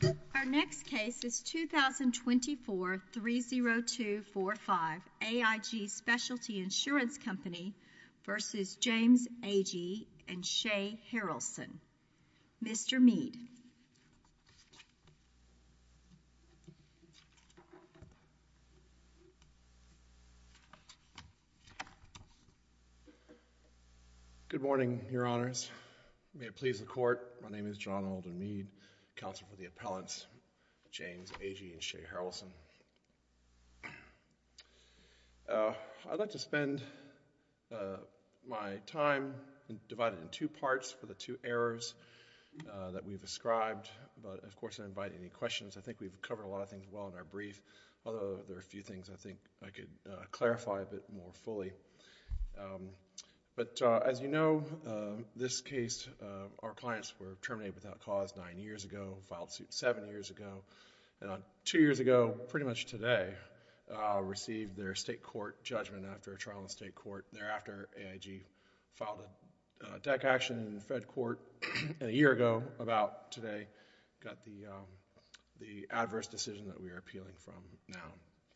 Our next case is 2024-30245 AIG Specialty Insurance Company versus James Agee and Shay Harrelson. Mr. Mead. Good morning, Your Honors. May it please the Court, my name is John Alden Mead, counsel for the appellants, James Agee and Shay Harrelson. I'd like to spend my time divided in two parts for the two errors that we've ascribed, but of course I invite any questions. I think we've covered a lot of things well in our brief, although there are a few things I think I could clarify a bit more fully. But as you know, this case, our clients were terminated without cause 9 years ago, filed suit 7 years ago, and 2 years ago, pretty much today, received their state court judgment after a trial in state court. Thereafter, AIG filed a DEC action in Fed court, and a year ago, about today, got the adverse decision that we are appealing from now.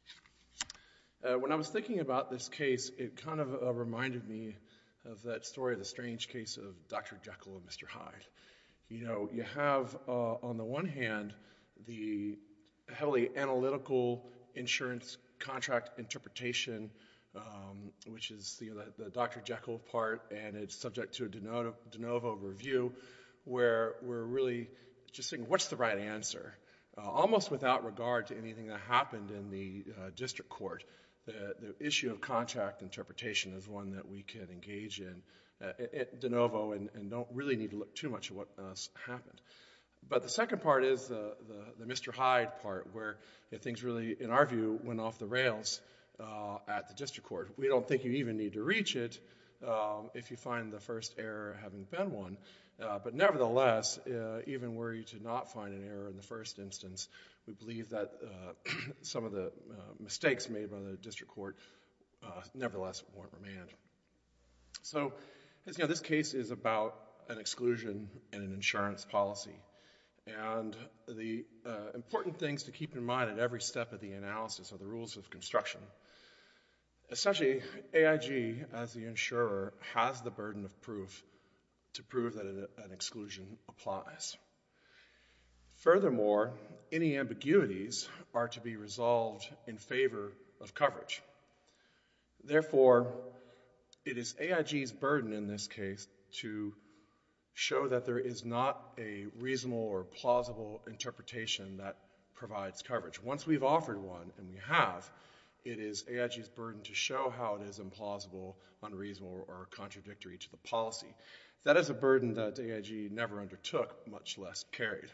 When I was thinking about this case, it kind of reminded me of that story of the strange case of Dr. Jekyll and Mr. Hyde. You know, you have, on the one hand, the heavily analytical insurance contract interpretation, which is the Dr. Jekyll part, and it's subject to a de novo review, where we're really just saying, what's the right answer? Almost without regard to anything that happened in the district court. The issue of contract interpretation is one that we can engage in de novo and don't really need to look too much at what happened. But the second part is the Mr. Hyde part, where things really, in our view, went off the rails at the district court. We don't think you even need to reach it if you find the first error having been one. But nevertheless, even were you to not find an error in the first instance, we believe that some of the mistakes made by the district court nevertheless warrant remand. So, as you know, this case is about an exclusion and an insurance policy. And the important things to keep in mind at every step of the analysis are the rules of construction. Essentially, AIG, as the insurer, has the burden of proof to prove that an exclusion applies. Furthermore, any ambiguities are to be resolved in favor of coverage. Therefore, it is AIG's burden in this case to show that there is not a reasonable or plausible interpretation that provides coverage. Once we've offered one, and we have, it is AIG's burden to show how it is implausible, unreasonable, or contradictory to the policy. That is a burden that AIG never undertook, much less carried.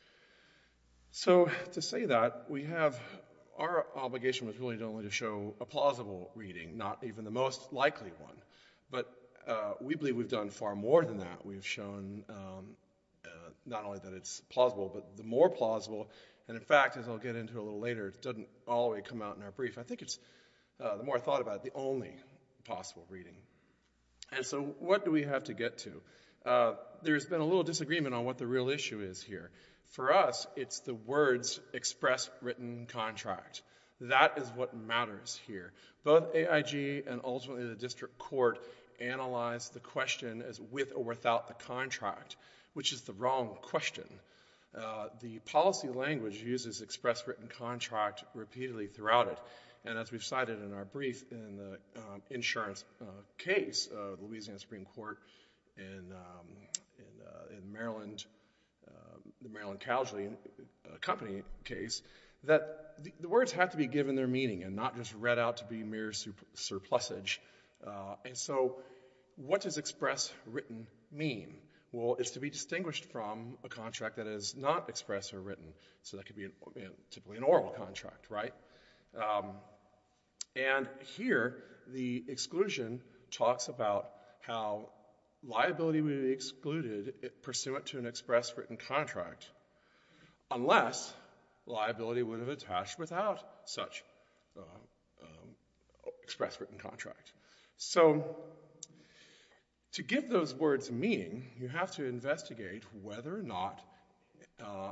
So, to say that, our obligation was really only to show a plausible reading, not even the most likely one. But we believe we've done far more than that. We've shown not only that it's plausible, but the more plausible. And in fact, as I'll get into a little later, it doesn't all the way come out in our brief. I think it's, the more I thought about it, the only possible reading. And so what do we have to get to? There's been a little disagreement on what the real issue is here. For us, it's the words express written contract. That is what matters here. Both AIG and ultimately the district court analyzed the question as with or without the contract, which is the wrong question. The policy language uses express written contract repeatedly throughout it. And as we've cited in our brief in the insurance case, the Louisiana Supreme Court in Maryland, the Maryland Casualty Company case, that the words have to be given their meaning and not just read out to be mere surplusage. And so what does express written mean? Well, it's to be distinguished from a contract that is not express or written. So that could be typically an oral contract, right? And here, the exclusion talks about how liability would be excluded pursuant to an express written contract unless liability would have attached without such express written contract. So to give those words meaning, you have to investigate whether or not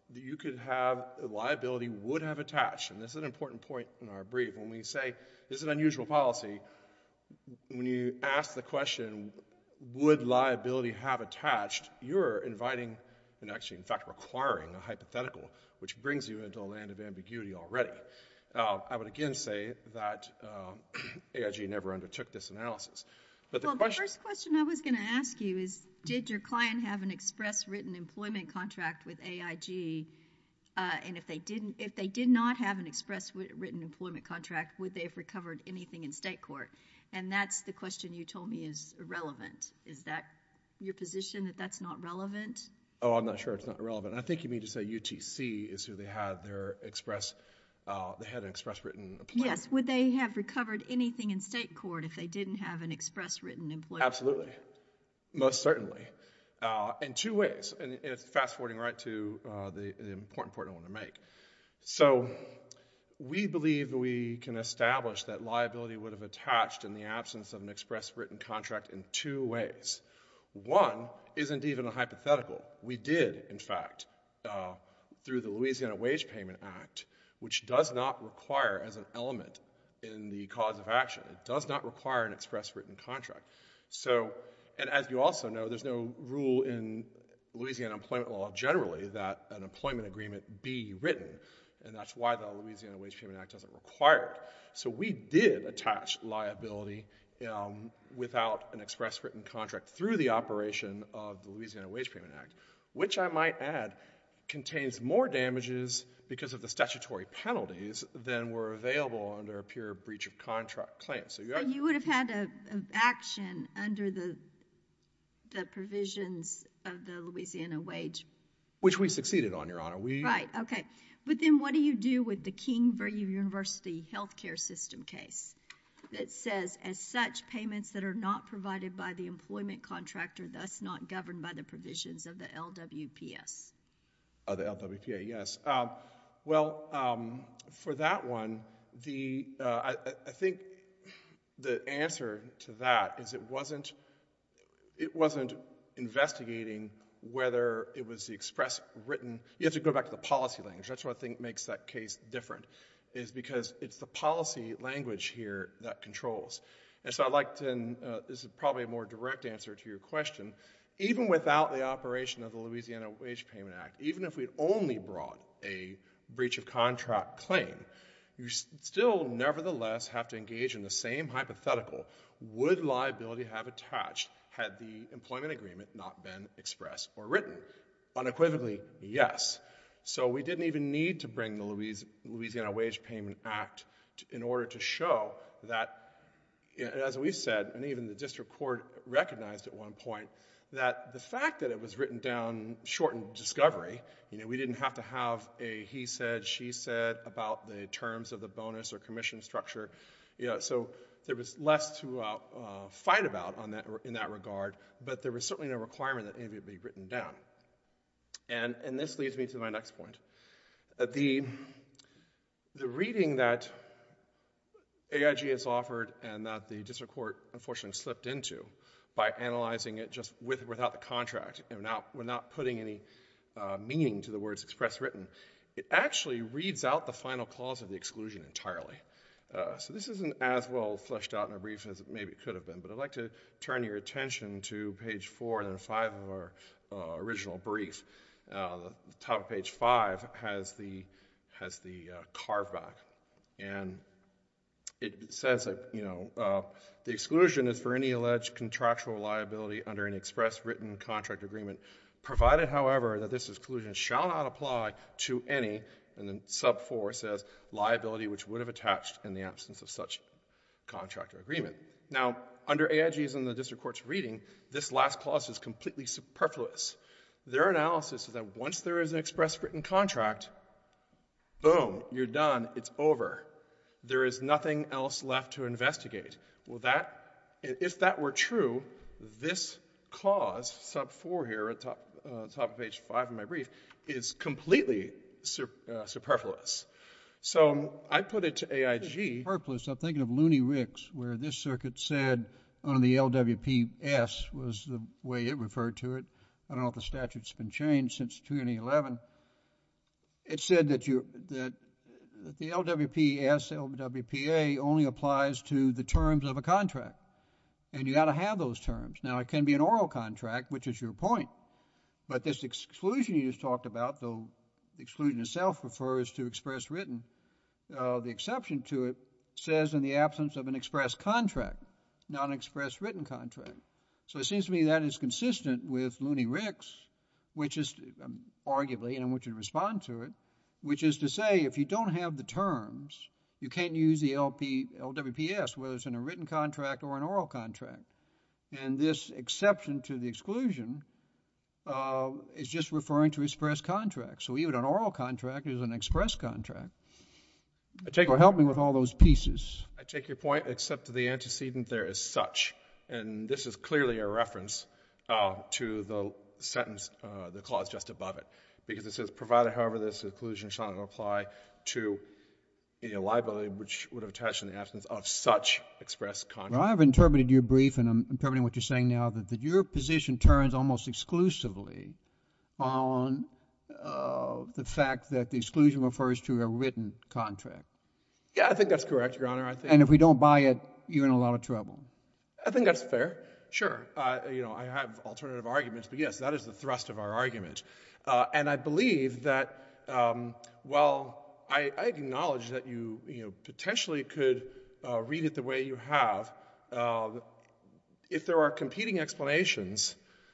you could have liability would have attached, and this is an important point in our brief. When we say this is an unusual policy, when you ask the question, would liability have attached, you're inviting, and actually, in fact, requiring a hypothetical, which brings you into a land of ambiguity already. I would again say that AIG never undertook this analysis. But the first question I was going to ask you is, did your client have an express written employment contract with AIG? And if they did not have an express written employment contract, would they have recovered anything in state court? And that's the question you told me is irrelevant. Is that your position, that that's not relevant? Oh, I'm not sure it's not relevant. I think you mean to say UTC is who they had their express, they had an express written employment. Yes. Would they have recovered anything in state court if they didn't have an express written employment? Absolutely. Most certainly. In two ways. And it's fast-forwarding right to the important point I want to make. So we believe we can establish that liability would have attached in the absence of an express written contract in two ways. One isn't even a hypothetical. We did, in fact, through the Louisiana Wage Payment Act, which does not require as an element in the cause of action, it does not require an express written contract. So, and as you also know, there's no rule in Louisiana employment law generally that an employment agreement be written, and that's why the Louisiana Wage Payment Act doesn't require it. So we did attach liability without an express written contract through the operation of the Louisiana Wage Payment Act, which I might add contains more damages because of the statutory penalties than were available under a pure breach of contract claim. So you would have had an action under the provisions of the Louisiana Wage. Which we succeeded on, Your Honor. Right, okay. But then what do you do with the King v. University healthcare system case that says, as such, payments that are not provided by the employment contract are thus not governed by the provisions of the LWPS? The LWPA, yes. For that one, I think the answer to that is it wasn't investigating whether it was the express written. You have to go back to the policy language. That's what I think makes that case different, is because it's the policy language here that controls. And so I'd like to, and this is probably a more direct answer to your question, even without the operation of the Louisiana Wage Payment Act, even if we'd only brought a breach of contract claim, you still nevertheless have to engage in the same hypothetical. Would liability have attached had the employment agreement not been expressed or written? Unequivocally, yes. So we didn't even need to bring the Louisiana Wage Payment Act in order to show that, as we've said, and even the district court recognized at one point, that the fact that it was written down shortened discovery, we didn't have to have a he said, she said about the terms of the bonus or commission structure. So there was less to fight about in that regard, but there was certainly no requirement that any of it be written down. And this leads me to my next point. The reading that AIG has offered and that the district court unfortunately slipped into by analyzing it just without the contract and without putting any meaning to the words express written, it actually reads out the final clause of the exclusion entirely. So this isn't as well fleshed out in a brief as maybe it could have been, but I'd like to turn your attention to page 4 and then 5 of our original brief. The top of page 5 has the carve back, and it says that, the exclusion is for any alleged contractual liability under an express written contract agreement, provided, however, that this exclusion shall not apply to any, and then sub 4 says, liability which would have attached in the absence of such contract or agreement. Now, under AIG's and the district court's reading, this last clause is completely superfluous. Their analysis is that once there is an express written contract, boom, you're done, it's over. There is nothing else left to investigate. Well, if that were true, this clause, sub 4 here at top of page 5 of my brief, is completely superfluous. So I put it to AIG. Superfluous. I'm thinking of Looney Ricks, where this circuit said under the LWPS was the way it referred to it. I don't know if the statute's been changed since 2011, it said that the LWPS, LWPA only applies to the terms of a contract. And you got to have those terms. Now, it can be an oral contract, which is your point. But this exclusion you just talked about, though the exclusion itself refers to express written, the exception to it says in the absence of an express contract, not an express written contract. So it seems to me that is consistent with Looney-Ricks, which is arguably, and I want you to respond to it, which is to say if you don't have the terms, you can't use the LWPS, whether it's in a written contract or an oral contract. And this exception to the exclusion is just referring to express contracts. So even an oral contract is an express contract. So help me with all those pieces. I take your point, except the antecedent there is such. And this is clearly a reference to the sentence, the clause just above it. Because it says, provided, however, this exclusion shall not apply to liability which would have attached in the absence of such express contract. Well, I've interpreted your brief, and I'm interpreting what you're saying now, that your position turns almost exclusively on the fact that the exclusion refers to a written contract. Yeah, I think that's correct, Your Honor. And if we don't buy it, you're in a lot of trouble. I think that's fair. Sure. I have alternative arguments, but yes, that is the thrust of our argument. And I believe that while I acknowledge that you potentially could read it the way you have, if there are competing explanations,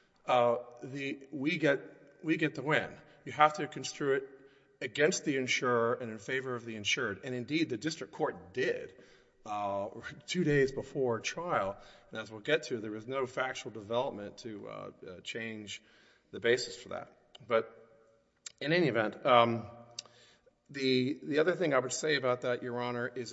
we get the win. You have to construe it against the insurer and in favor of the insured. And indeed, the district court did 2 days before trial. And as we'll get to, there was no factual development to change the basis for that. But in any event, the other thing I would say about that, Your Honor, is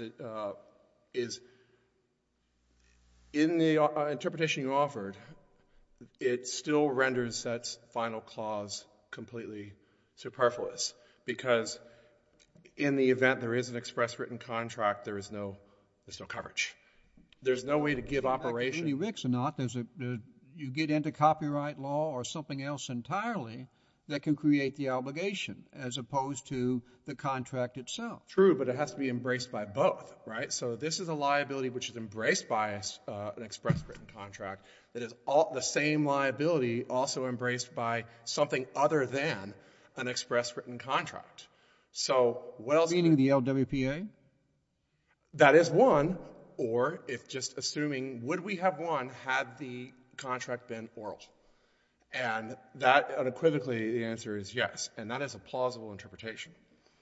in the interpretation you offered, it still renders that final clause completely superfluous, because in the event there is an express written contract, there's no coverage. There's no way to give operation. Any Ricks or not, you get into copyright law or something else entirely that can create the obligation, as opposed to the contract itself. True, but it has to be embraced by both, right? So this is a liability which is embraced by an express written contract that is the same liability also embraced by something other than an express written contract. So what else? Meaning the LWPA? That is one, or if just assuming, would we have one had the contract been oral? And that unequivocally, the answer is yes, and that is a plausible interpretation.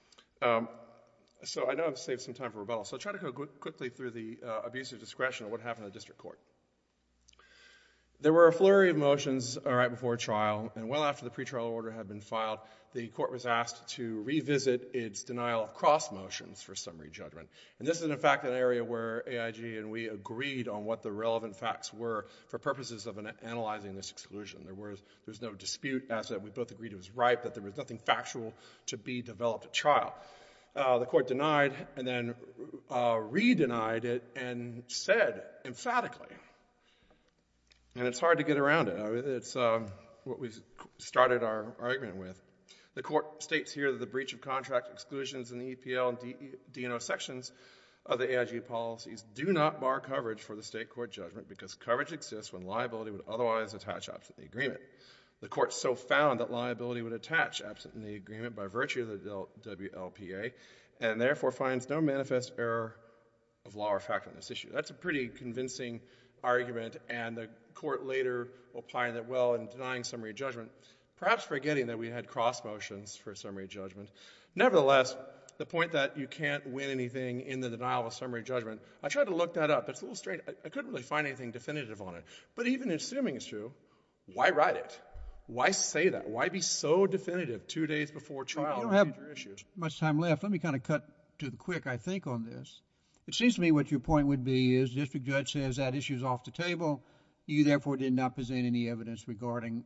So I know I've saved some time for rebuttal, so I'll try to go quickly through the abuse of discretion of what happened in the district court. There were a flurry of motions right before trial, and well after the pretrial order had been filed, the court was asked to revisit its denial of cross motions for summary judgment. And this is, in fact, an area where AIG and we agreed on what the relevant facts were for purposes of analyzing this exclusion. There's no dispute as that we both agreed it was right, that there was nothing factual to be developed at trial. The court denied and then re-denied it and said emphatically, and it's hard to get around it. It's what we started our argument with. The court states here that the breach of contract exclusions in the EPL and D&O sections of the AIG policies do not bar coverage for the state court judgment because coverage exists when liability would otherwise attach absent the agreement. The court so found that liability would attach absent in the agreement by virtue of the WLPA and therefore finds no manifest error of law or fact on this issue. That's a pretty convincing argument, and the court later opined that, well, in denying summary judgment, perhaps forgetting that we had cross motions for summary judgment. Nevertheless, the point that you can't win anything in the denial of a summary judgment, I tried to look that up. It's a little strange. I couldn't really find anything definitive on it. But even assuming it's true, why write it? Why say that? Why be so definitive 2 days before trial? You don't have much time left. Let me kind of cut to the quick, I think, on this. It seems to me what your point would be is the district judge says that issue's off the table. You, therefore, did not present any evidence regarding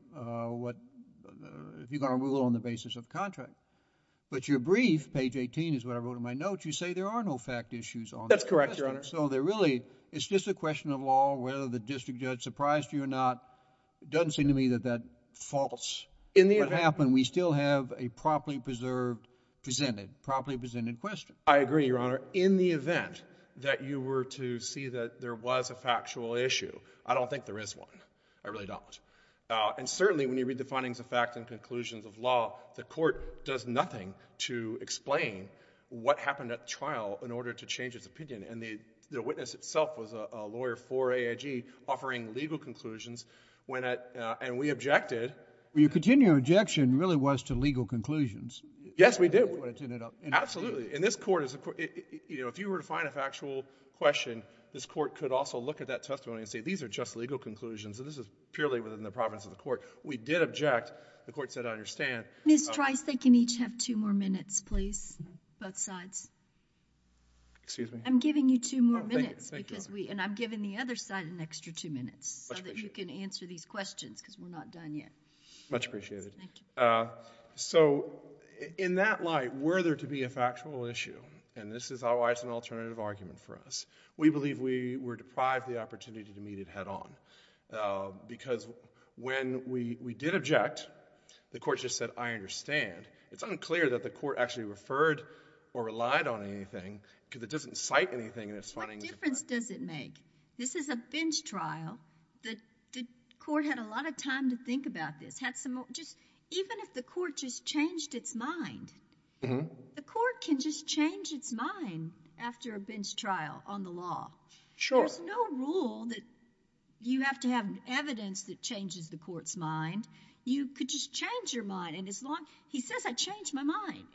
if you're going to rule on the basis of the contract. But your brief, page 18 is what I wrote in my notes, you say there are no fact issues on That's correct, Your Honor. So it's just a question of law, whether the district judge surprised you or not. It doesn't seem to me that faults what happened. We still have a properly preserved properly presented question. I agree, Your Honor. In the event that you were to see that there was a factual issue, I don't think there is one. I really don't. And certainly when you read the findings of fact and conclusions of law, the court does nothing to explain what happened at the trial in order to change its opinion. And the witness itself was a lawyer for AIG offering legal conclusions and we objected. Well, your continuing objection really was to legal conclusions. Yes, we did. What it's ended up Absolutely. And this court is, if you were to find a factual question, this court could also look at that testimony and say, these are just legal conclusions, and this is purely within the province of the court. We did object. The court said, I understand. Ms. Trice, they can each have 2 more minutes, please, both sides. Excuse me? I'm giving you 2 more minutes thank you, because and I'm giving the other side an extra 2 minutes so Much that you can answer these questions because we're not done yet. Much appreciated. Thank you. So in that light, were there to be a factual issue, and this is why it's an alternative argument for us, we believe we were deprived the opportunity to meet it head on. Because when we did object, the court just said, I understand. It's unclear that the court actually referred or relied on anything because it doesn't cite anything in its findings. What difference does it make? This is a bench trial. The court had a lot of time to think about this. Even if the court just changed its mind, the court can just change its mind after a bench trial on the law. Sure. There's no rule that you have to have evidence that changes the court's mind. You could just change your mind, and he says, I changed my mind.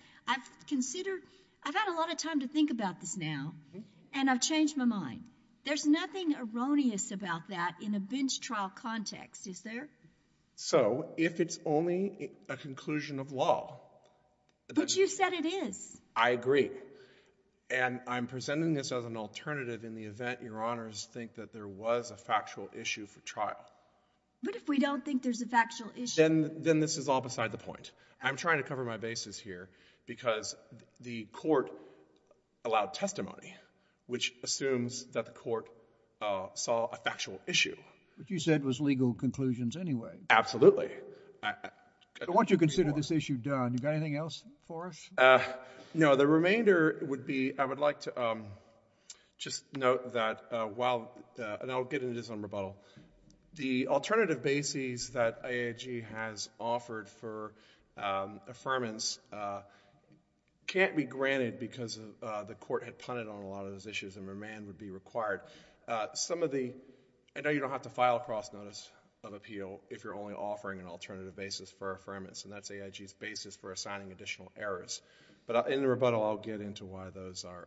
I've had a lot of time to think about this now, and I've changed my mind. There's nothing erroneous about that in a bench trial context, is there? So if it's only a conclusion of law. But you said it is. I agree. And I'm presenting this as an alternative in the event Your Honors think that there was a factual issue for trial. But if we don't think there's a factual issue? Then this is all beside the point. I'm trying to cover my bases here because the court allowed testimony, which assumes that the court saw a factual issue. What you said was legal conclusions anyway. Absolutely. So once you consider this issue done, you got anything else for us? No, the remainder would be, I would like to just note that and I'll get into this on rebuttal, the alternative bases that AIG has offered for affirmance can't be granted because the court had punted on a lot of those issues and remand would be required. I know you don't have to file a cross notice of appeal if you're only offering an alternative basis for affirmance, and that's AIG's basis for assigning additional errors. But in the rebuttal, I'll get into why those are,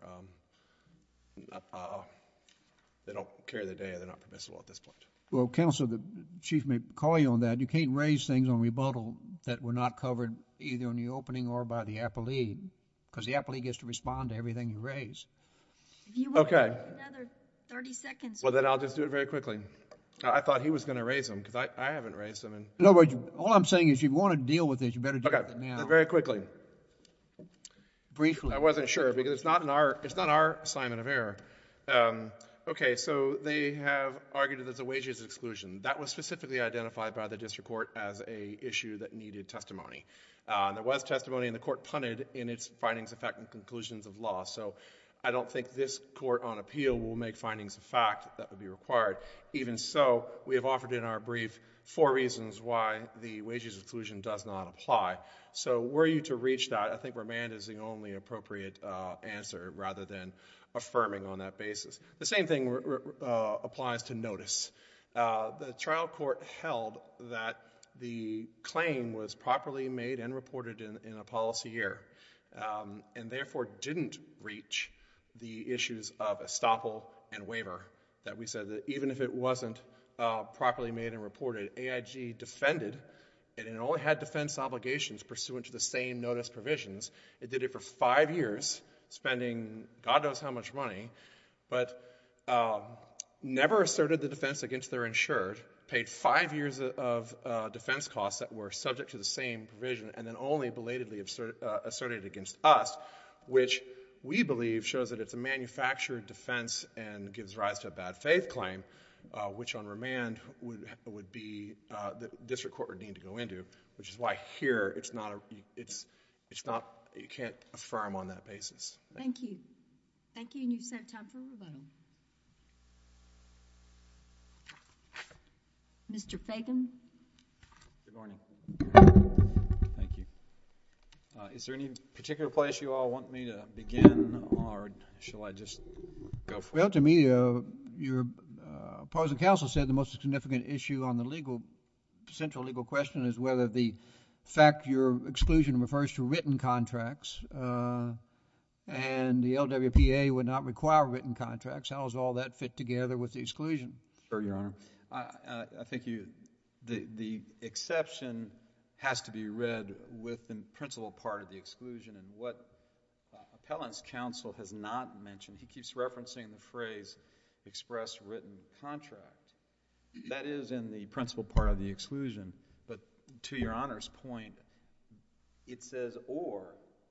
they don't carry the day, they're not permissible at this point. Well, counsel, the chief may call you on that. You can't raise things on rebuttal that were not covered either in the opening or by the appellee, because the appellee gets to respond to everything you raise. If you want Okay. Another 30 seconds. Well, then I'll just do it very quickly. I thought he was going to raise them because I haven't raised them. No, but all I'm saying is you want to deal with this, you better deal with it now. Very quickly. Briefly. I wasn't sure because it's not our assignment of error. Okay, so they have argued that there's a wages exclusion. That was specifically identified by the district court as a issue that needed testimony. There was testimony, and the court punted in its findings of fact and conclusions of law. So I don't think this court on appeal will make findings of fact that would be required. Even so, we have offered in our brief 4 reasons why the wages exclusion does not apply. So were you to reach that, I think remand is the only appropriate answer rather than affirming on that basis. The same thing applies to notice. The trial court held that the claim was properly made and reported in a policy year and therefore didn't reach the issues of estoppel and waiver, that we said that even if it wasn't properly made and reported, AIG defended, and it only had defense obligations pursuant to the same notice provisions. It did it for 5 years, spending God knows how much money, but never asserted the defense against their insured, paid 5 years of defense costs that were subject to the same provision, and then only belatedly asserted against us, which we believe shows that it's a manufactured defense and gives rise to a bad faith claim, which on remand would be the district court would need to go into, which is why here it's it's not, you can't affirm on that basis. Thank you. Thank you, and you have time for rebuttal. Mr. Fagan? Good morning. Thank you. Is there any particular place you all want me to begin, or shall I just go for it? Well, to me, your opposing counsel said the most significant issue on the central legal question is whether the fact your exclusion refers to written contracts, and the LWPA would not require written contracts. How does all that fit together with the exclusion? Sure, Your Honor. I think the exception has to be read with the principal part of the exclusion, and what appellant's counsel has not mentioned, he keeps referencing the phrase express written contract. That is in the principal part of the exclusion, but to Your Honor's point, it says or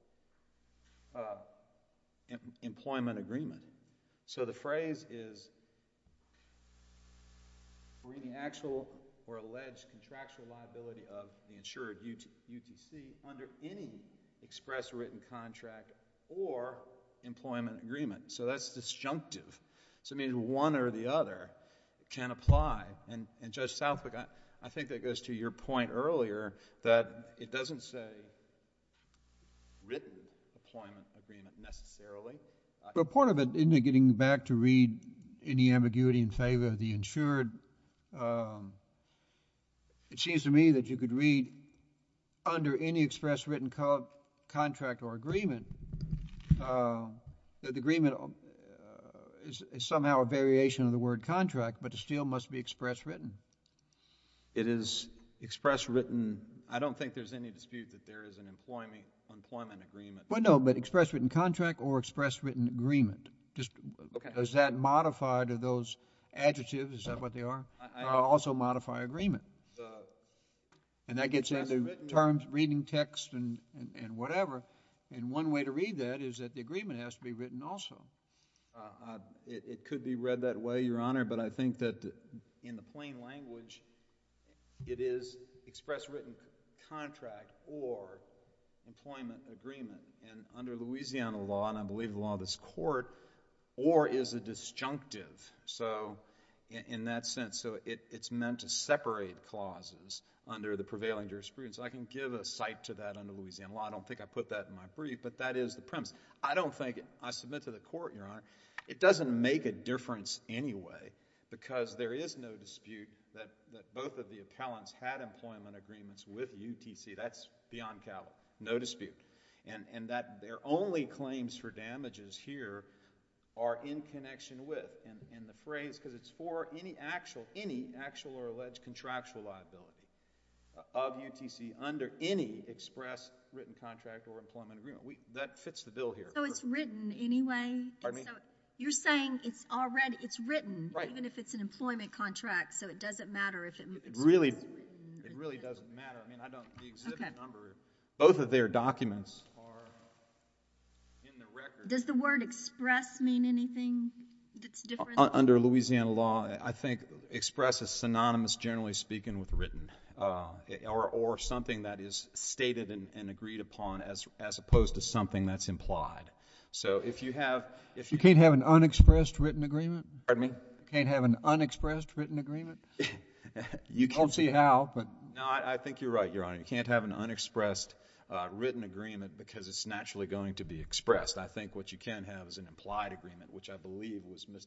employment agreement. So the phrase is for any actual or alleged contractual liability of the insured UTC under any express written contract or employment agreement. So that's disjunctive. So it means one or the other can apply. And Judge Southwick, I think that goes to your point earlier that it doesn't say written employment agreement necessarily. But part of it, isn't it, getting back to read any ambiguity in favor of the insured? It seems to me that you could read under any express written contract or agreement that the agreement is somehow a variation of the word contract, but it still must be express written. It is express written. I don't think there's any dispute that there is an employment agreement. Well, no, but express written contract or express written agreement. Just okay. Does that modify to those adjectives? Is that what they are? Also modify agreement. And that gets into terms, reading text and whatever. And one way to read that is that the agreement has to be written also. It could be read that way, Your Honor, but I think that in the plain language, it is express written contract or employment agreement. And under Louisiana law, and I believe the law of this court, or is a disjunctive. So in that sense, so it's meant to separate clauses under the prevailing jurisprudence. I can give a cite to that under Louisiana law. I don't think I put that in my brief, but that is the premise. I don't think, I submit to the court, Your Honor, it doesn't make a difference anyway, because there is no dispute that both of the appellants had employment agreements with UTC. That's beyond cavil. No dispute. And that their only claims for damages here are in connection with, and the phrase, because it's for any actual or alleged contractual liability of UTC under any express written contract or employment agreement. That fits the bill here. So it's written anyway? Pardon me? So you're saying it's written, right, even if it's an employment contract, so it doesn't matter if it's really written. It really doesn't matter. I mean, the exhibit Okay. number, both of their documents are in the record. Does the word express mean anything that's different? Under Louisiana law, I think express is synonymous, generally speaking, with written, or something that is stated and agreed upon as opposed to something that's implied. So if you can't have an unexpressed written agreement? Pardon me? You can't have an unexpressed written agreement? You can't. I don't see how, but... No, I think you're right, Your Honor. You can't have an unexpressed written agreement because it's naturally going to be expressed. I think what you can have is an implied agreement, which I believe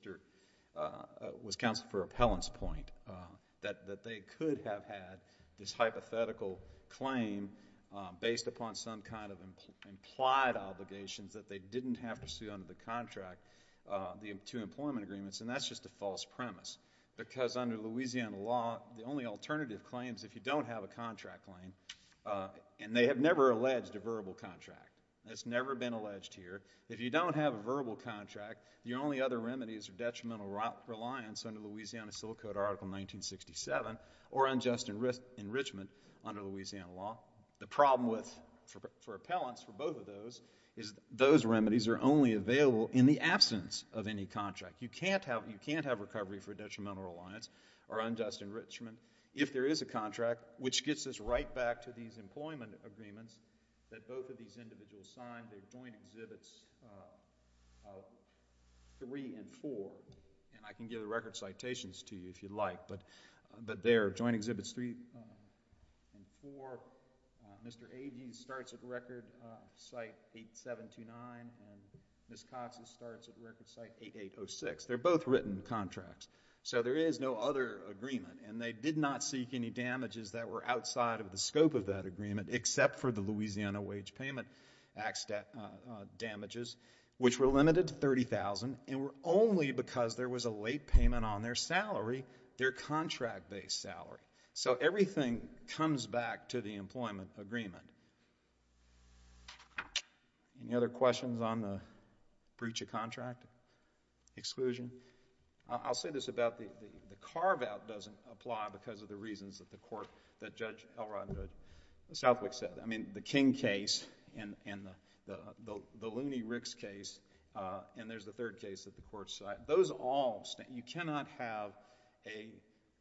was counsel for appellant's point, that they could have had this hypothetical claim based upon some kind of implied obligations that they didn't have to sue under the contract, the two employment agreements, and that's just a false premise. Because under Louisiana law, the only alternative claims, if you don't have a contract claim, and they have never alleged a verbal contract. It's never been alleged here. If you don't have a verbal contract, your only other remedies are detrimental reliance under Louisiana Civil Code Article 1967 or unjust enrichment under Louisiana law. The problem for appellants for both of those is those remedies are only available in the absence of any contract. You can't have recovery for detrimental reliance or unjust enrichment if there is a contract, which gets us right back to these employment agreements that both of these individuals signed. They're joint exhibits 3 and 4, and I can give the record citations to you if you'd like, but they're joint exhibits 3 and 4. Mr. Agee starts at record site 8729, and Ms. Cox's starts at record site 8806. They're both written contracts. So there is no other agreement, and they did not seek any damages that were outside of the scope of that agreement, except for the Louisiana Wage Payment Act damages, which were limited to $30,000, and were only because there was a late payment on their salary, their contract-based salary. So everything comes back to the employment agreement. Any other questions on the breach of contract exclusion? I'll say this about the carve-out doesn't apply because of the reasons that the court, that Judge Elrod and Judge Southwick said. I mean, the King case and the Looney Ricks case, and there's the third case that the court cited. Those all stand. You cannot have a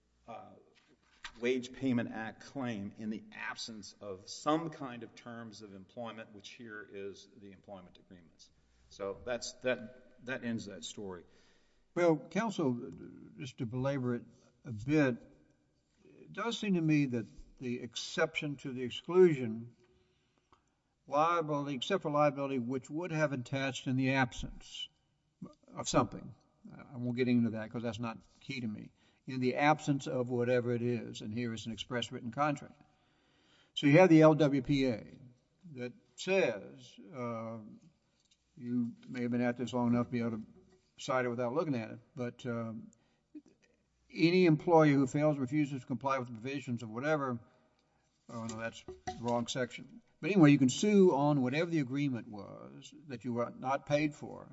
Wage Payment Act claim in the absence of some kind of terms of employment, which here is the employment agreements. So that ends that story. Well, counsel, just to belabor it a bit, it does seem to me that the exception to the exclusion, liability, except for liability, which would have attached in the absence of something. I won't get into that because that's not key to me. In the absence of whatever it is, and here is an express written contract. So you have the LWPA that says, you may have been at this long enough to be able to cite it without looking at it, but any employee who fails or refuses to comply with the provisions of whatever, oh no, that's the wrong section. But anyway, you can sue on whatever the agreement was that you were not paid for.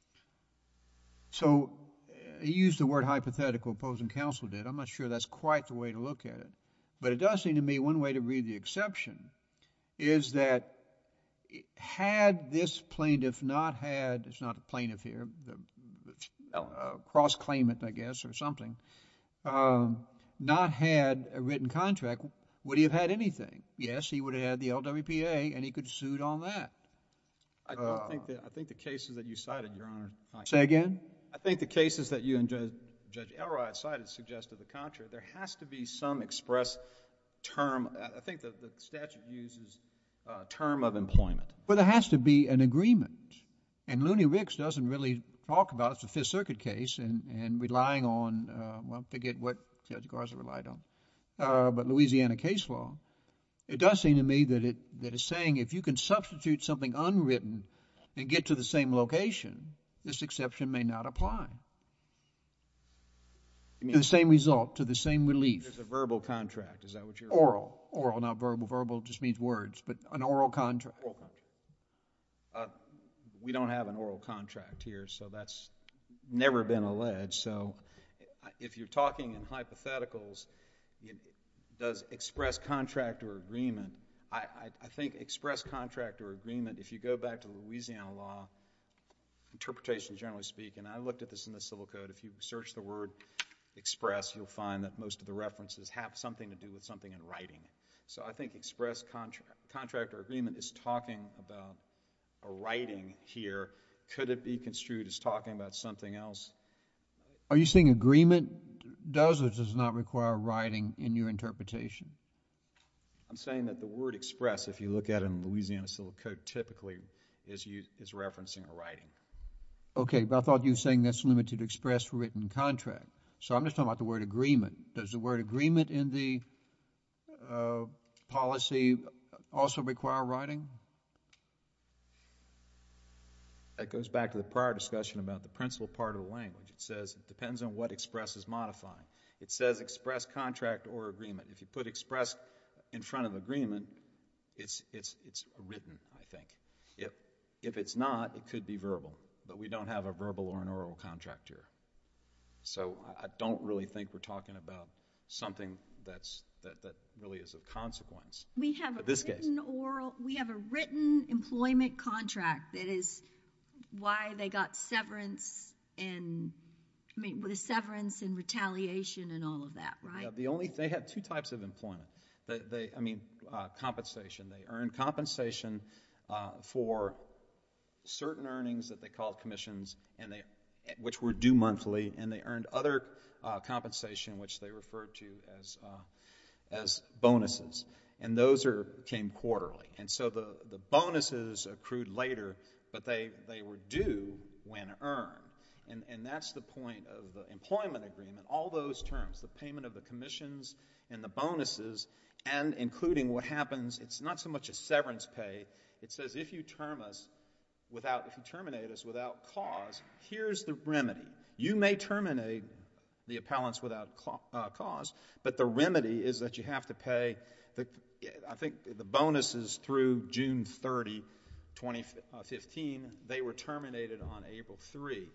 So he used the word hypothetical, opposing counsel did. I'm not sure that's quite the way to look at it. But it does seem to me one way to read the exception is that had this plaintiff not had, it's not a plaintiff here, the cross-claimant, I guess, or something, not had a written contract, would he have had anything? Yes, he would have had the LWPA, and he could have sued on that. I don't think that, I think the cases that you cited, Your Honor. Say again? I think the cases that you and Judge Elrod cited suggest to the contrary. There has to be some express term. I think that the statute uses term of employment. Well, there has to be an agreement. And Looney Ricks doesn't really talk about it. It's a Fifth Circuit case, and relying on, well, forget what Judge Garza relied on, but Louisiana case law. It does seem to me that it's saying if you can substitute something unwritten and get to the same location, this exception may not apply. To the same result, to the same relief. There's a verbal contract. Is that what you're... Oral, not verbal. Verbal just means words, but an oral contract. Oral contract. We don't have an oral contract here, so that's never been alleged. So if you're talking in hypotheticals, does express contract or agreement, I think express contract or agreement, if you go back to Louisiana law, interpretation generally speaking, I looked at this in the Civil Code, if you search the word express, you'll find that most of the references have something to do with something in writing. So I think express contract or agreement is talking about a writing here. Could it be construed as talking about something else? Are you saying agreement does or does not require writing in your interpretation? I'm saying that the word express, if you look at it in Louisiana Civil Code, typically is referencing a writing. Okay, but I thought you were saying that's limited to express written contract. So I'm just talking about the word agreement. Does the word agreement in the policy also require writing? That goes back to the prior discussion about the principal part of the language. It says it depends on what express is modifying. It says express contract or agreement. If you put express in front of agreement, it's written, I think. If it's not, it could be verbal. But we don't have a verbal or an oral contract here. So I don't really think we're talking about something that really is of consequence. We have a written employment contract that is why they got severance and with severance and retaliation and all of that, right? Yeah, they have two types of employment. compensation. They earned compensation for certain earnings that they called commissions, which were due monthly, and they earned other compensation, which they referred to as bonuses. And those came quarterly. And so the bonuses accrued later, but they were due when earned. And that's the point of the employment agreement. All those terms, the payment of the commissions and the bonuses, and including what happens, it's not so much a severance pay. It says if you terminate us without cause, here's the remedy. You may terminate the appellants without cause, but the remedy is that you have to pay I think the bonuses through June 30, 2015, they were terminated on April 3,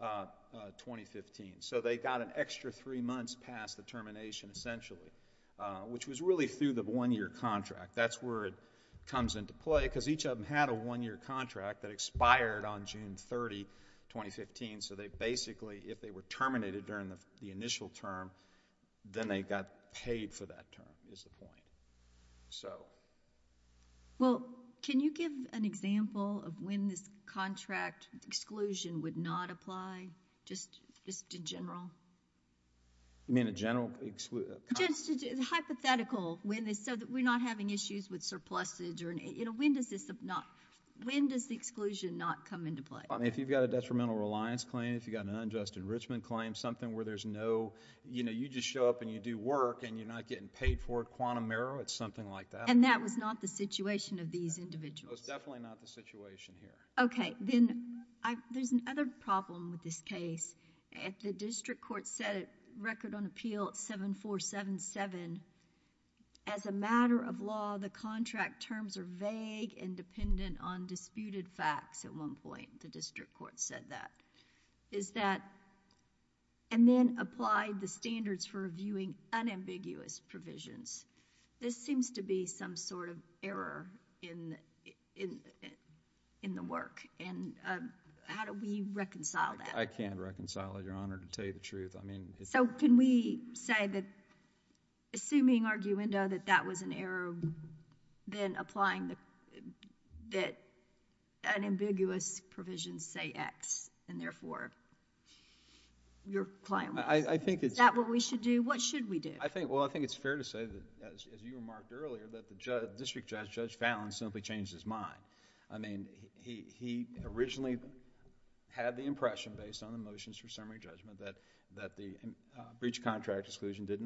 2015. So they got an extra 3 months past the termination, essentially, which was really through the one-year contract. That's where it comes into play, because each of them had a one-year contract that expired on June 30, 2015. So they basically, if they were terminated during the initial term, then they got paid for that term, is the point. So. Well, can you give an example of when this contract exclusion would not apply, just in general? You mean a general exclusion? Just a hypothetical, so that we're not having issues with surplusage, or when does the exclusion not come into play? I mean, if you've got a detrimental reliance claim, if you've got an unjust enrichment claim, something where there's no, you just show up and you do work and you're not getting paid for it, quantum error, it's something like that. And that was not the situation of these individuals? It's definitely not the situation here. Okay, then there's another problem with this case. The district court said at Record on Appeal at 7477, as a matter of law, the contract terms are vague and dependent on disputed facts at one point. The district court said that. And then applied the standards for reviewing unambiguous provisions. This seems to be some sort of error in the work. And how do we reconcile that? I can't reconcile it, Your Honor, to tell you the truth. I mean, so can we say that, assuming arguendo that was an error, then applying that unambiguous provisions say X, and therefore your client will. I think it's. Is that what we should do? What should we do? I think it's fair to say that, as you remarked earlier, that the district judge, Judge Fallon, simply changed his mind. I mean, he originally had the impression, based on the motions for summary judgment, that the breach of contract exclusion didn't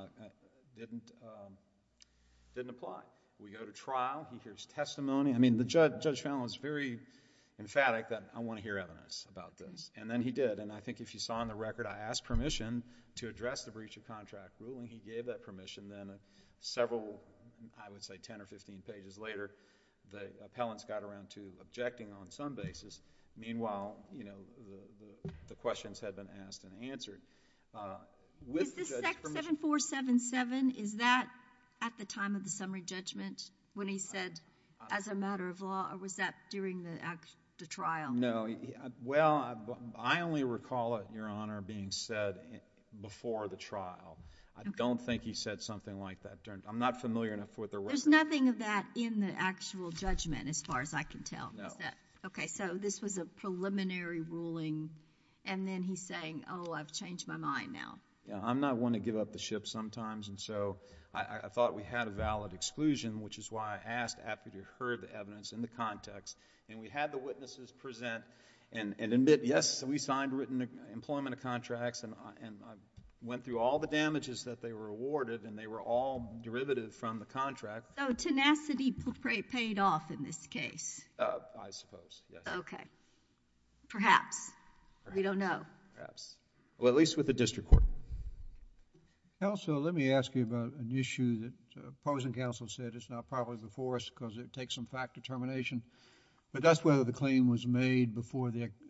apply. We go to trial. He hears testimony. I mean, Judge Fallon was very emphatic that I want to hear evidence about this. And then he did. And I think if you saw on the record, I asked permission to address the breach of contract ruling. He gave that permission. Then several, I would say 10 or 15 pages later, the appellants got around to objecting on some basis. Meanwhile, the questions had been asked and answered. Is this 7477, is that at the time of the summary judgment when he said, as a matter of law, or was that during the trial? No. I only recall it, Your Honor, being said before the trial. I don't think he said something like that. I'm not familiar enough with the record. There's nothing of that in the actual judgment, as far as I can tell. No. Okay, so this was a preliminary ruling, and then he's saying, I've changed my mind now. Yeah, I'm not one to give up the ship sometimes, and so I thought we had a valid exclusion, which is why I asked after you heard the evidence in the context, and we had the witnesses present and admit, yes, we signed written employment contracts, and I went through all the damages that they were awarded, and they were all derivative from the contract. So tenacity paid off in this case? I suppose, yes. Okay. Perhaps. We don't know. Perhaps. Well, at least with the district court. Counsel, let me ask you about an issue that opposing counsel said is not probably before us because it takes some fact determination, but that's whether the claim was made before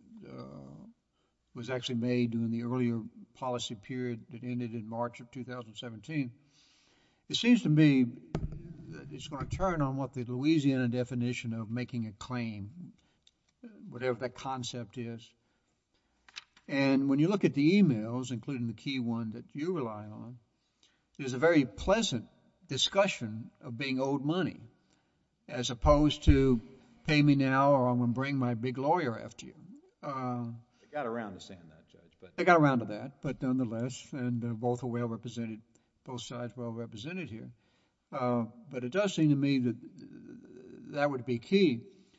was actually made during the earlier policy period that ended in March of 2017. It seems to me that it's going to turn on what the Louisiana definition of making a claim, whatever that concept is. And when you look at the emails, including the key one that you rely on, there's a very pleasant discussion of being owed money, as opposed to pay me now or I'm going to bring my big lawyer after you. They got around to saying that, Judge. But They got around to that, but nonetheless, and both are well represented, both sides well represented here. But it does seem to me that that would be key.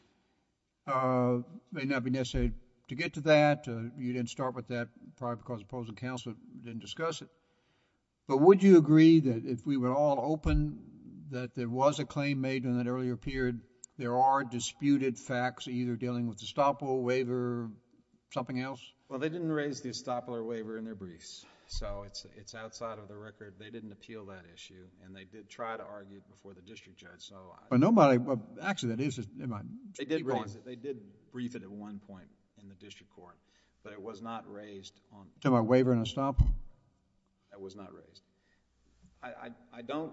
May not be necessary to get to that. You didn't start with that probably because opposing counsel didn't discuss it. But would you agree that if we were all open that there was a claim made in that earlier period, there are disputed facts either dealing with the estoppel, waiver, something else? well, they didn't raise the estoppel or waiver in their briefs, so it's outside of the record. They didn't appeal that issue, and they did try to argue it before the district judge. So But nobody, actually, that is. they did raise it. They did brief it at one point in the district court, but it was not raised on. Talking about waiver and estoppel. That was not raised. I don't.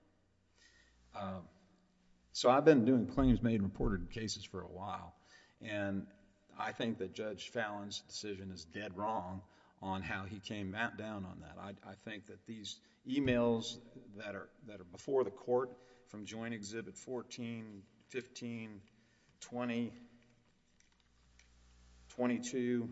So I've been doing claims made and reported cases for a while, and I think that Judge Fallon's decision is dead wrong on how he came down on that. I think that these emails that are before the court from Joint Exhibit 14, 15, 20, 22,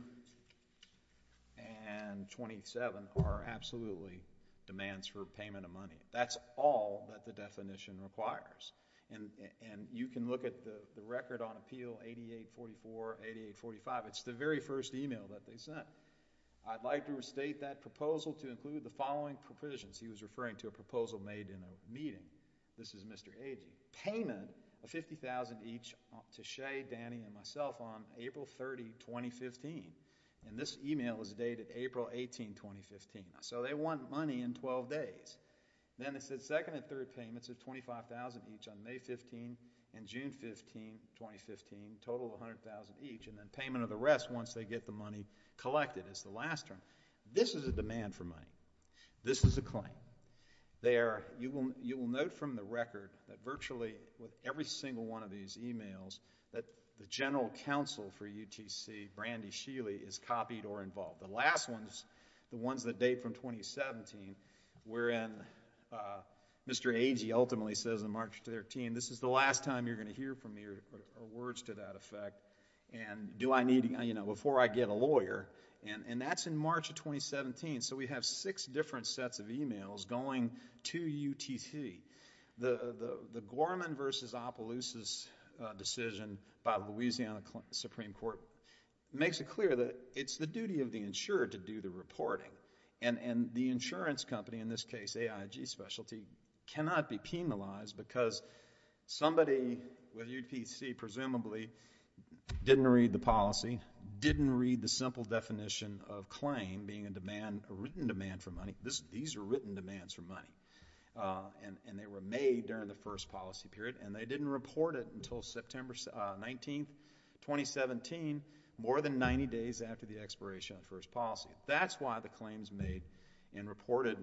and 27 are absolutely demands for payment of money. That's all that the definition requires. And you can look at the record on appeal 8844, 8845. It's the very first email that they sent. I'd like to restate that proposal to include the following provisions. He was referring to a proposal made in a meeting. This is Mr. Agee. Payment of $50,000 each to Shay, Danny, and myself on April 30, 2015. And this email is dated April 18, 2015. So they want money in 12 days. Then it said second and third payments of $25,000 each on May 15 and June 15, 2015, total of $100,000 each, and then payment of the rest once they get the money collected is the last term. This is a demand for money. This is a claim. You will note from the record that virtually with every single one of these emails that the general counsel for UTC, Brandy Shealy, is copied or involved. The last ones, the ones that date from 2017, wherein Mr. Agee ultimately says on March 13, this is the last time you're going to hear from me, or words to that effect. And do I need, before I get a lawyer? And that's in March of 2017. So we have 6 different sets of emails going to UTC. The Gorman versus Opelousas decision by the Louisiana Supreme Court makes it clear that it's the duty of the insured to do the reporting. And the insurance company, in this case AIG Specialty, cannot be penalized because somebody with UTC presumably didn't read the policy, didn't read the simple definition of claim being a written demand for money. These are written demands for money. And they were made during the first policy period, and they didn't report it until September 19th, 2017, more than 90 days after the expiration of the first policy. That's why the claims made and reported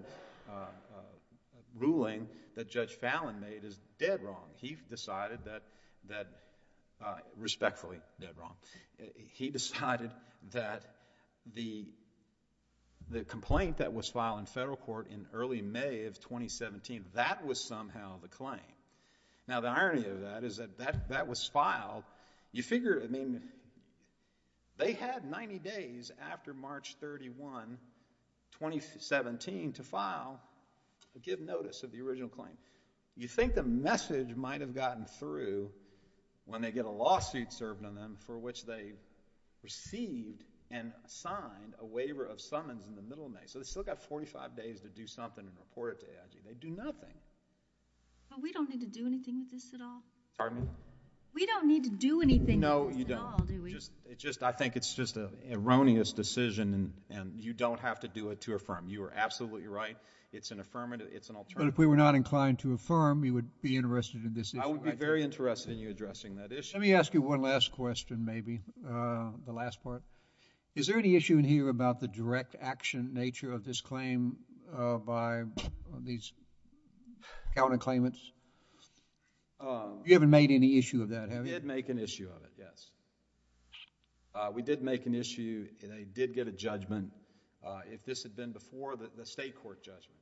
ruling that Judge Fallon made is dead wrong. He decided that respectfully dead wrong. He decided that the complaint that was filed in federal court in early May of 2017, that was somehow the claim. Now, the irony of that is that was filed. You figure, they had 90 days after March 31, 2017 to give notice of the original claim. You think the message might have gotten through when they get a lawsuit served on them for which they received and signed a waiver of summons in the middle of May. So they still got 45 days to do something and report it to AIG. They do nothing. But we don't need to do anything with this at all. Pardon me? We don't need to do anything No, with this you at don't. all, do we? I think it's just an erroneous decision, and you don't have to do it to affirm. You are absolutely right. It's an affirmative. It's an alternative. But if we were not inclined to affirm, you would be interested in this issue. I would be very interested in you addressing that issue. Let me ask you one last question, maybe, the last part. Is there any issue in here about the direct action nature of this claim by these counterclaimants? You haven't made any issue of that, have you? We did make an issue of it, yes. We did make an issue. They did get a judgment. If this had been before the state court judgment,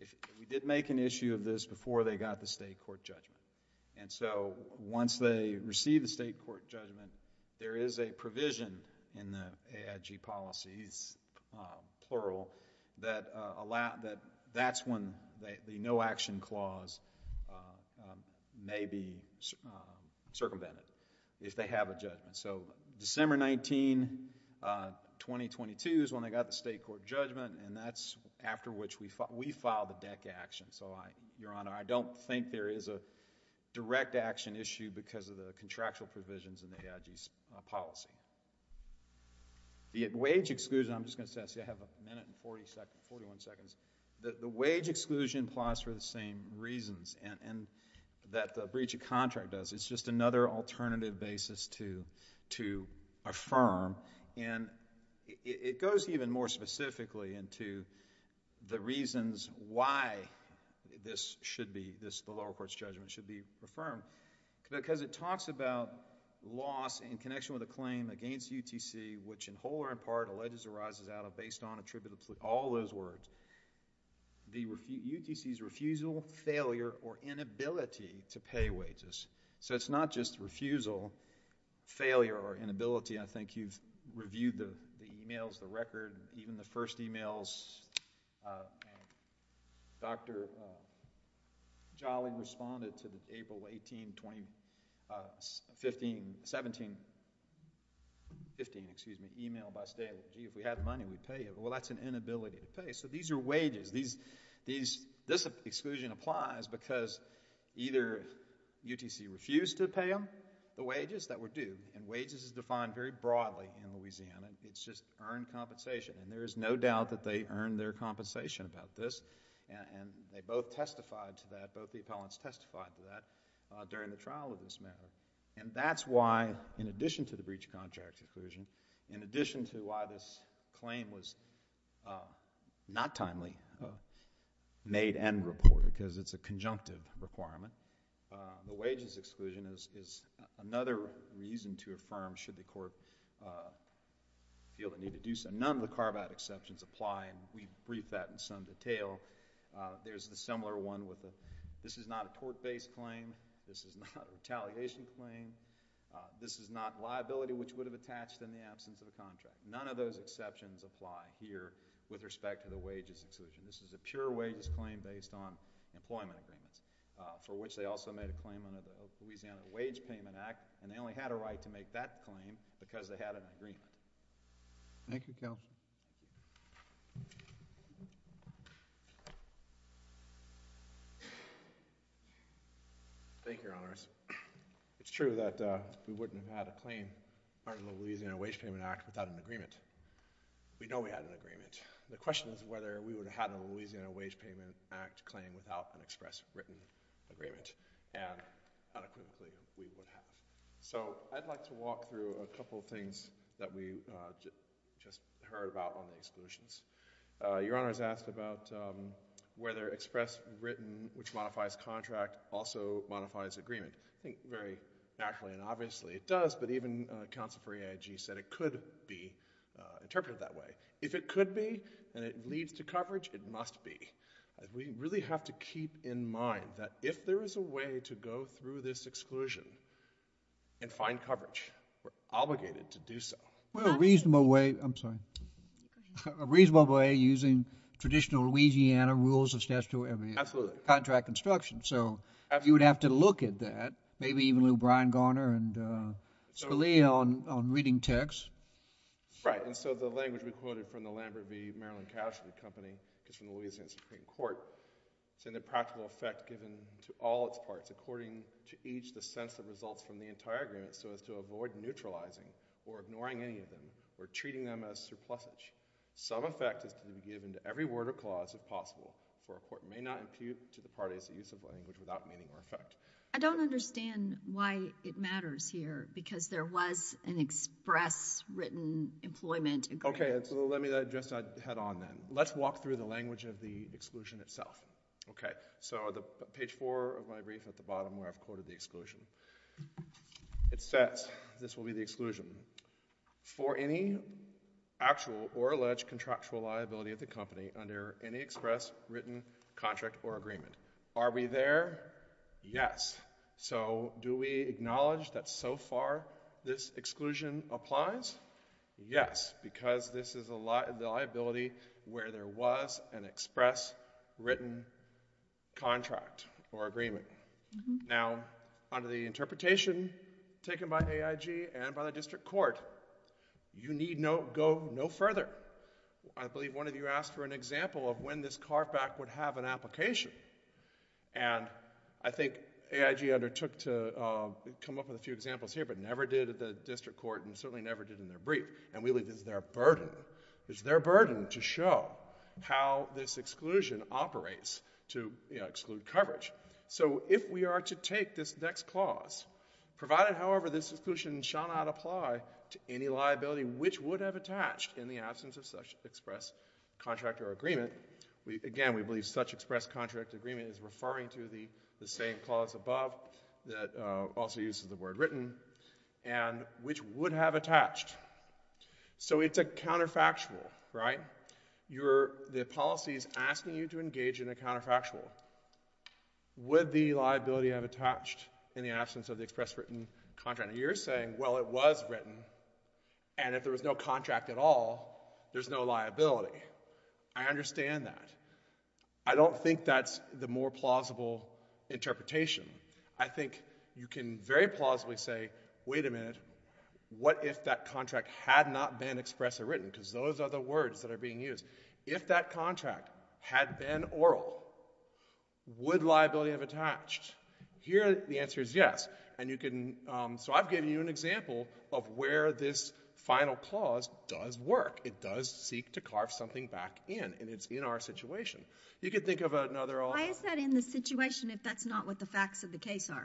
we did make an issue of this before they got the state court judgment. And so once they receive the state court judgment, there is a provision in the AIG policies, plural, that that's when the no action clause may be circumvented if they have a judgment. So December 19, 2022 is when they got the state court judgment, and that's after which we filed the DEC action. So, Your Honor, I don't think there is a direct action issue because of the contractual provisions in the AIG's policy. The wage exclusion, I'm just going to say I have a minute and 41 seconds. The wage exclusion applies for the same reasons and that the breach of contract does. It's just another alternative basis to affirm, and it goes even more specifically into the reasons why the lower court's judgment should be affirmed, because it talks about loss in connection with a claim against UTC, which in whole or in part alleges arises out of, based on, attributable to, all those words. The UTC's refusal, failure, or inability to pay wages. So it's not just refusal, failure, or inability. I think you've reviewed the emails, the record, even the first emails. Dr. Jolly responded to the April 18, 2015 email by saying, gee, if we had money, we'd pay it. Well, that's an inability to pay. So these are wages. This exclusion applies because either UTC refused to pay them the wages that were due, and wages is defined very broadly in Louisiana. It's just earned compensation, and there is no doubt that they earned their compensation about this, and they both testified to that. Both the appellants testified to that during the trial of this matter. And that's why, in addition to the breach of contract exclusion, in addition to why this claim was not timely made and reported, because it's a conjunctive requirement, the wages exclusion is another reason to affirm should the court feel the need to do so. None of the carve-out exceptions apply, and we briefed that in some detail. There's the similar one with this is not a tort-based claim. This is not a retaliation claim. This is not liability which would have attached in the absence of a contract. None of those exceptions apply here with respect to the wages exclusion. This is a pure wages claim based on employment agreements, for which they also made a claim under the Louisiana Wage Payment Act, and they only had a right to make that claim because they had an agreement. Thank you, counsel. Thank you, Your Honors. It's true that we wouldn't have had a claim under the Louisiana Wage Payment Act without an agreement. We know we had an agreement. The question is whether we would have had a Louisiana Wage Payment Act claim without an express written agreement, and unequivocally we would have. So I'd like to walk through a couple of things that we just heard about on the exclusions. Your Honors asked about whether express written, which modifies contract, also modifies agreement. I think very naturally and obviously it does, but even counsel for AIG said it could be interpreted that way. If it could be, and it leads to coverage, it must be. We really have to keep in mind that if there is a way to go through this exclusion and find coverage, we're obligated to do so. Well, a reasonable way, a reasonable way using traditional Louisiana rules of statutory contract construction. So you would have to look at that, maybe even Lou Brian Garner and Scalia on reading text. Right, and so the language we quoted from the Lambert v. Maryland Casualty Company is from the Louisiana Supreme Court. It's in the practical effect given to all its parts, according to each the sense that results from the entire agreement, so as to avoid neutralizing or ignoring any of them or treating them as surplusage. Some effect is to be given to every word or clause if possible, for a court may not impute to the parties the use of language without meaning or effect. I don't understand why it matters here, because there was an express written employment agreement. Okay, so let me address that head on then. Let's walk through the language of the exclusion itself. Okay, so page 4 of my brief at the bottom where I've quoted the exclusion. It says, this will be the exclusion, for any actual or alleged contractual liability of the company under any express written contract, or agreement. Are we there? Yes. So do we acknowledge that so far this exclusion applies? Yes, because this is the liability where there was an express written contract or agreement. Now, under the interpretation taken by AIG and by the district court, you need go no further. I believe one of you asked for an example of when this carve-back would have an application. And I think AIG undertook to come up with a few examples here, but never did at the district court and certainly never did in their brief. And we believe this is their burden. It's their burden to show how this exclusion operates to exclude coverage. So if we are to take this next clause, provided, however, this exclusion shall not apply to any liability which would have attached in the absence of such express contract or agreement, we believe such express contract agreement is referring to the same clause above that also uses the word written, and which would have attached. So it's a counterfactual, right? The policy is asking you to engage in a counterfactual. Would the liability have attached in the absence of the express written contract? And you're saying, well, it was written, and if there was no contract at all, there's no liability. I understand that. I don't think that's the more plausible interpretation. I think you can very plausibly say, wait a minute, what if that contract had not been express or written? Because those are the words that are being used. If that contract had been oral, would liability have attached? Here, the answer is yes. And you can, so I've given you an example of where this final clause does work. It does seek to carve something back in, and it's in our situation. You could think of another... Why is that in the situation if that's not what the facts of the case are?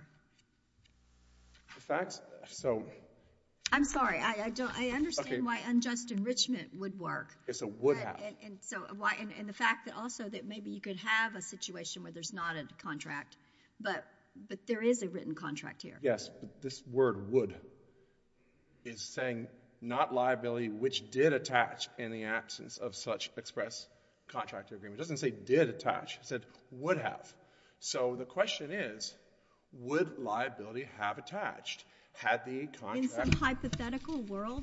The facts? So... I'm sorry, I understand why unjust enrichment would work. It's a would have. And so why, and the fact that also that maybe you could have a situation where there's not a contract, but there is a written contract here. Yes, but this word would is saying not liability which did attach in the absence of such express contract or agreement. It doesn't say did attach, it said would have. So the question is, would liability have attached had the contract... In some hypothetical world?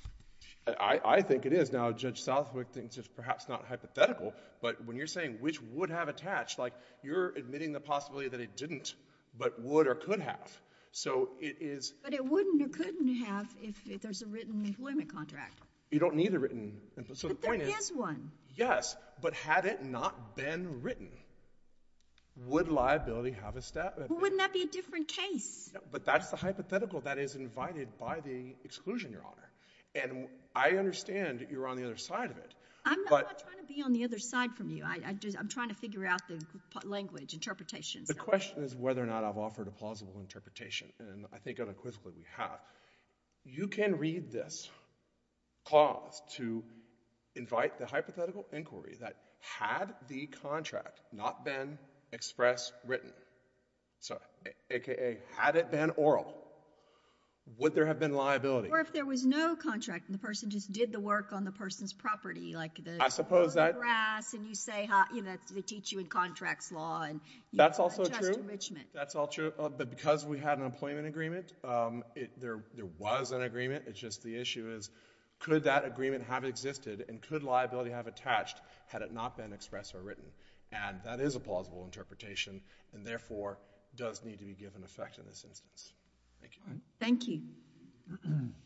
I think it is. Now, Judge Southwick thinks it's perhaps not hypothetical, but when you're saying which would have attached, like you're admitting the possibility that it didn't, but would or could have. So it is... But it wouldn't or couldn't have if there's a written employment contract. You don't need a written... So but the point there is one. Yes, but had it not been written, would liability have established? Well, wouldn't that be a different case? No, but that's the hypothetical that is invited by the exclusion, Your Honor. And I understand you're on the other side of it. I'm not trying to be on the other side from you. I'm trying to figure out the language, interpretations. The question is whether or not I've offered a plausible interpretation, and I think unequivocally we have. You can read this clause to invite the hypothetical inquiry that had the contract not been express written, so AKA had it been oral, would there have been liability? Or if there was no contract and the person just did the work on the person's property, like the I suppose that grass, and you say, they teach you in contracts law, and that's also just true. Enrichment. That's all true. But because we had an employment agreement, there was an agreement. It's just the issue is, could that agreement have existed, and could liability have attached had it not been expressed or written? And that is a plausible interpretation, and therefore does need to be given effect in this instance. Thank you. Thank you.